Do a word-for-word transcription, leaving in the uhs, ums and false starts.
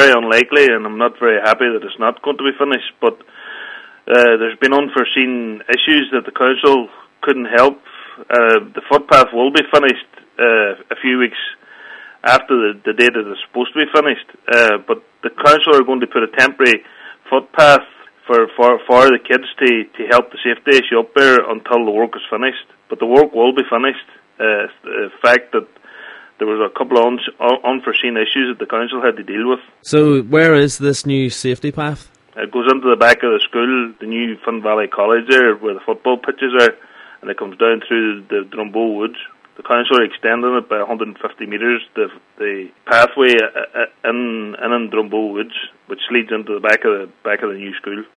very unlikely, and I'm not very happy that it's not going to be finished. But uh, there's been unforeseen issues that the council couldn't help. Uh, the footpath will be finished uh, a few weeks after the, the date it is supposed to be finished. Uh, but the council are going to put a temporary footpath for, for, for the kids to, to help the safety issue up there until the work is finished. But the work will be finished. Uh, the fact that there was a couple of un- unforeseen issues that the council had to deal with. So where is this new safety path? It goes into the back of the school, the new Finn Valley College there, where the football pitches are, and it comes down through the Drumbo Woods. The council are extending it by one hundred fifty metres, the the pathway in in, in Drumbo Woods, which leads into the back of the back of the new school.